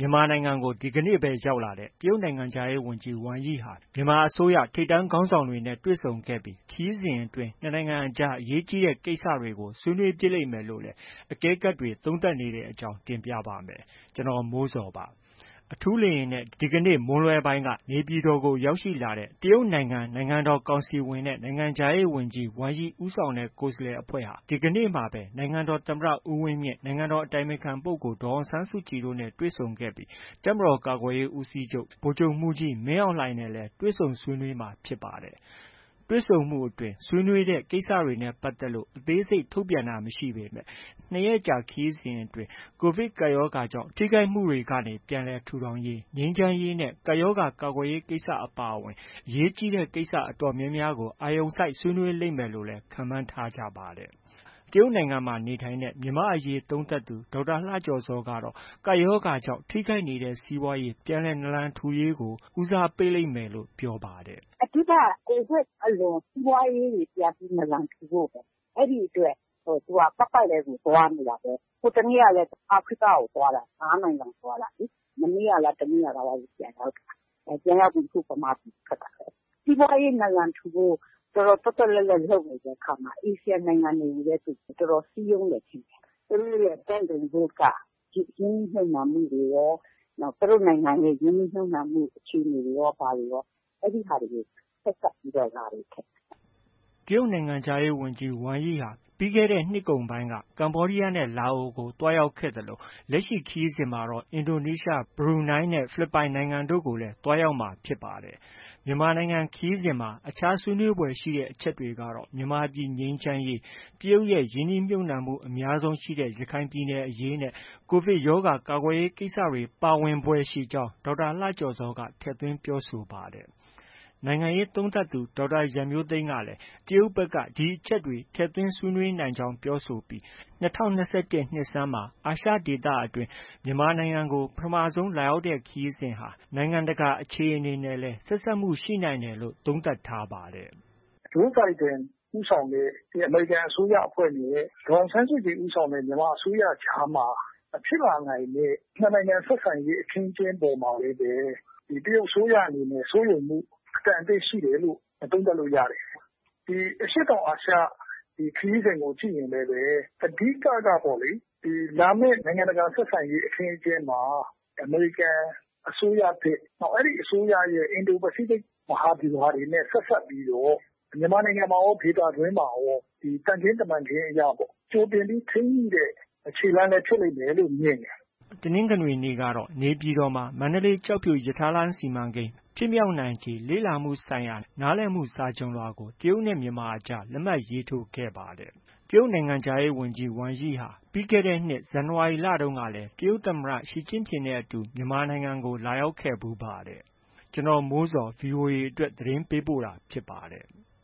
မြန်မာနိုင်ငံကိုဒီကနေ့ပဲရောက်လာတဲ့တရုတ်နိုင်ငံခြားရေးဝန်ကြီးဝမ်ယိဟာမြန်မာအစိုးရထိပ်တန်းခေါင်းဆောင်တွေနဲ့တွေ့ဆုံခဲ့ပြီးခရီးစဉ်အတွင်းနှစ်နိုင်ငံအကြားအရေးကြီးတဲ့ကိစ္စတွေကိုဆွေးနွေးဖြစ်လိမ့်မယ်လို့လည်းအကဲခတ်တွေသုံးသပ်နေတဲ့အကြောင်းတင်ပြပါမယ်။ ကျွန်တော်မိုးဇော်ပါ။ အထူးလေယာဉ်နဲ့ဒီကနေ့မွန်းလွဲပိုင်းကနေပြည်တော်ကိုရောက်ရှိလာတဲ့တရုတ်နိုင်ငံနိုင်ငံတော်ကောင်စီဝင်နဲ့နိုင်ငံခြားရေးဝန်ကြီးဝမ်ယိဦးဆောင်တဲ့ကိုယ်စားလှယ်အဖွဲ့ဟာဒီကနေ့မှာပဲနိုင်ငံတော်သမ္မတဦးဝင်းမြင့်၊နိုင်ငံတော်အတိုင်ပင်ခံပုဂ္ဂိုလ်ဒေါ်အောင်ဆန်းစုကြည်တို့နဲ့တွေ့ဆုံခဲ့ပြီးတပ်မတော်ကာကွယ်ရေးဦးစီးချုပ်ဗိုလ်ချုပ်မှူးကြီးမင်းအောင်လှိုင်နဲ့လည်းတွေ့ဆုံဆွေးနွေးမှာဖြစ်ပါတယ်။ တွေ့ဆုံမှုအတွင်းဆွေးနွေးတဲ့ကိစ္စတွေနဲ့ပတ်သက်လို့အသေးစိတ်ထုတ်ပြန်တာမရှိပေမဲ့၂ရက်ကြာခရီးစဉ်အတွင်းကိုဗစ်ကပ်ရောဂါကြောင့်ထိခိုက်မှုတွေကနေပြန်လည်ထူထောင်ရေး၊ငြိမ်းချမ်းရေးနဲ့ ကပ်ရောဂါကာကွယ်ရေးကိစ္စအပါအဝင်အရေးကြီးတဲ့ကိစ္စအတော်များများကိုအာရုံစိုက်ဆွေးနွေးလိမ့်မယ်လို့လည်းခန့်မှန်းထားကြပါတယ်။ တရုတ်နိုင်ငံမှာနေထိုင်တဲ့မြန်မာ့အရေးသုံးသပ်သူဒေါက်တာလှကျော်ဇောကတော့ကပ်ရောဂါကြောင့်ထိခိုက်နေတဲ့စီးပွားရေးပြန်လည်နာလန်ထူရေးကိုဦးစားပေးလိမ့်မယ်လို့ပြောပါတယ်။အဓိကကိုဗစ်အလွန်စီးပွားရေးတွေပြန်ပြီးနာလန်ထူဖို့ပဲ။အဲဒီအတွက်သူကပတ်ပတ်လည်ကိုသွားနေတာပဲ။ဟိုတနေ့ကလည်းအာဖရိကကိုသွားတာ၅နိုင်ငံသွားတာလေ။မနေ့ကလားတနေ့ကလားပြန်ရောက်တာ။ပြန်ရောက်ပြီးအခုဗမာပြည်ထွက်တာပဲ။စီးပွားရေးနာလန်ထူဖို့တော်တော်သွက်သွက်လက်လက်လုပ်နေတဲ့အခါမှာအာဆီယံနိုင်ငံတွေကိုလည်းသူတော်တော်စည်းရုံးတယ်ထင်တယ်။သူတို့ရဲ့ Belt and Road ကရင်းနှီးမြှုပ်နှံမှုတွေရောနောက်သူတို့နိုင်ငံရဲ့ရင်းနှီးမြှုပ်နှံမှုအခြေအနေတွေရောဘာတွေရောအဲဒီဟာတွေကိုဆက်စပ်ပြီးတော့လာတယ်ထင်တယ်။တရုတ်နိုင်ငံခြားရေးဝန်ကြီးဝမ်ယိဟာပြီးခဲ့တဲ့နှစ်ကုန်ပိုင်းကကမ္ဘောဒီးယားနဲ့လာအိုကိုသွားရောက်ခဲ့သလိုလက်ရှိခရီးစဉ်မှာတော့အင်ဒိုနီးရှား၊ဘရူနိုင်းနဲ့ဖိလစ်ပိုင်နိုင်ငံတို့ကိုလည်းသွားရောက်မှာဖြစ်ပါတယ်။ မြန်မာနိုင်ငံခရီးစဉ်မှာအခြားဆွေးနွေးဖွယ်ရှိတဲ့အချက်တွေကတော့မြန်မာပြည်ငြိမ်းချမ်းရေး၊တရုတ်ရဲ့ရင်းနှီးမြှုပ်နှံမှုအများဆုံးရှိတဲ့ရခိုင်ပြည်နယ်အရေးနဲ့ကိုဗစ်ရောဂါကာကွယ်ရေးကိစ္စတွေပါဝင်ဖွယ်ရှိကြောင်းဒေါက်တာလှကျော်ဇောကထည့်သွင်းပြောဆိုပါတယ်။ နိုင်ငံရေးသုံးသပ်သူဒေါက်တာရန်မျိုးသိမ်းကလည်းတရုတ်ဘက်ကဒီအချက်တွေထည့်သွင်းဆွေးနွေးနိုင်ကြောင်းပြောဆိုပြီး၂၀၂၁နှစ်ဆန်းမှာအာရှဒေသအတွင်းမြန်မာနိုင်ငံကိုပထမဆုံးလာရောက်တဲ့ခရီးစဉ်ဟာနိုင်ငံတကာအခြေအနေနဲ့လည်းဆက်စပ်မှုရှိနိုင်တယ်လို့သုံးသပ်ထားပါတယ်။ Joe Biden ဦးဆောင်တဲ့အမေရိကန်အစိုးရအဖွဲ့နဲ့ဒေါ်အောင်ဆန်းစုကြည်ဦးဆောင်တဲ့မြန်မာအစိုးရကြားမှာဖြစ်လာနိုင်တဲ့နှစ်နိုင်ငံဆက်ဆံရေးအခင်းအကျင်းပေါ်မှာလည်းပဲတရုတ်အစိုးရအနေနဲ့စိုးရိမ်မှုအတန်အသင့်ရှိတယ်လို့သုံးသပ်လို့ရတယ်။အရှေ့တောင်အာရှခရီးစဉ်ကိုကြည့်ရင်လည်းပဲအဓိကပေါ့လေလာမယ့်နိုင်ငံတကာဆက်ဆံရေးအခင်းအကျင်းမှာအမေရိကန်အစိုးရသစ်အဲဒီအစိုးရရဲ့အင်ဒိုပစိဖိတ်မဟာဗျူဟာတွေနဲ့ဆက်စပ်ပြီးတော့မြန်မာနိုင်ငံမှာရောဒေသတွင်းမှာရောတန်ခင်းတမန်ခင်းအရပေါ့ကြိုတင်ပြီးထိန်းညှိတဲ့ခြေလှမ်းလည်းဖြစ်လိမ့်မယ်လို့မြင်တယ်။တနင်္ဂနွေနေ့ကတော့နေပြည်တော်မှာမန္တလေး-ကျောက်ဖြူရထားလမ်းစီမံကိန်းဖြစ်မြောက်နိုင်ခြေလေ့လာမှုဆိုင်ရာနားလည်မှုစာချွန်လွှာကိုတရုတ်နဲ့မြန်မာအကြားလက်မှတ်ရေးထိုးခဲ့ပါတယ်။ တရုတ်နိုင်ငံခြားရေးဝန်ကြီးဝမ်ယိဟာပြီးခဲ့တဲ့နှစ်ဇန်နဝါရီလတုန်းကလည်းတရုတ်သမ္မတရှီကျင့်ဖျင်နဲ့အတူမြန်မာနိုင်ငံကိုလာရောက်ခဲ့ဖူးပါတယ်။ ကျွန်တော်မိုးဇော်VOA အတွက်သတင်းပေးပို့တာဖြစ်ပါတယ်။